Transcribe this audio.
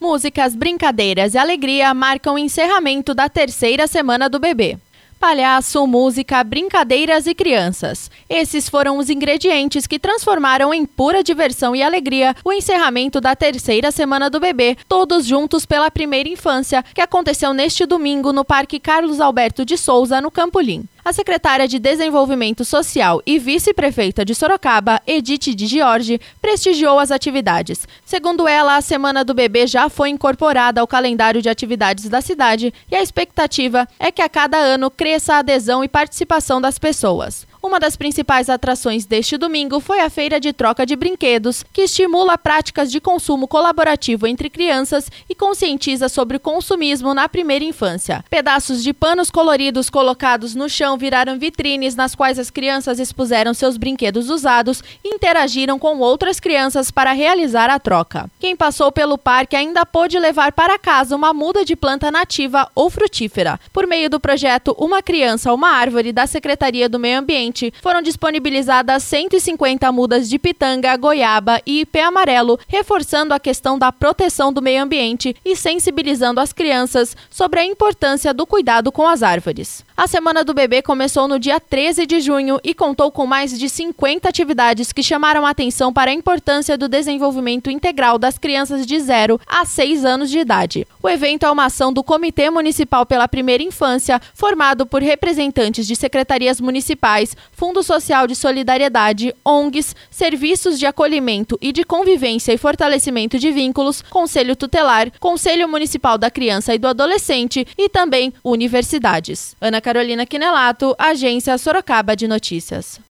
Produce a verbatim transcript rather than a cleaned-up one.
Músicas, brincadeiras e alegria marcam o encerramento da terceira semana do bebê. Palhaço, música, brincadeiras e crianças. Esses foram os ingredientes que transformaram em pura diversão e alegria o encerramento da terceira semana do bebê, todos juntos pela primeira infância, que aconteceu neste domingo no Parque Carlos Alberto de Souza, no Campolim. A secretária de Desenvolvimento Social e vice-prefeita de Sorocaba, Edith de Giorgi, prestigiou as atividades. Segundo ela, a Semana do Bebê já foi incorporada ao calendário de atividades da cidade e a expectativa é que a cada ano cresça a adesão e participação das pessoas. Uma das principais atrações deste domingo foi a feira de troca de brinquedos, que estimula práticas de consumo colaborativo entre crianças e conscientiza sobre o consumismo na primeira infância. Pedaços de panos coloridos colocados no chão viraram vitrines nas quais as crianças expuseram seus brinquedos usados e interagiram com outras crianças para realizar a troca. Quem passou pelo parque ainda pôde levar para casa uma muda de planta nativa ou frutífera. Por meio do projeto Uma Criança, Uma Árvore da Secretaria do Meio Ambiente, foram disponibilizadas cento e cinquenta mudas de pitanga, goiaba e ipê amarelo, reforçando a questão da proteção do meio ambiente e sensibilizando as crianças sobre a importância do cuidado com as árvores. A Semana do Bebê começou no dia treze de junho e contou com mais de cinquenta atividades que chamaram a atenção para a importância do desenvolvimento integral das crianças de zero a seis anos de idade. O evento é uma ação do Comitê Municipal pela Primeira Infância, formado por representantes de secretarias municipais, Fundo Social de Solidariedade, O N Gs, Serviços de Acolhimento e de Convivência e Fortalecimento de Vínculos, Conselho Tutelar, Conselho Municipal da Criança e do Adolescente e também universidades. Ana Carolina Quinelato, Agência Sorocaba de Notícias.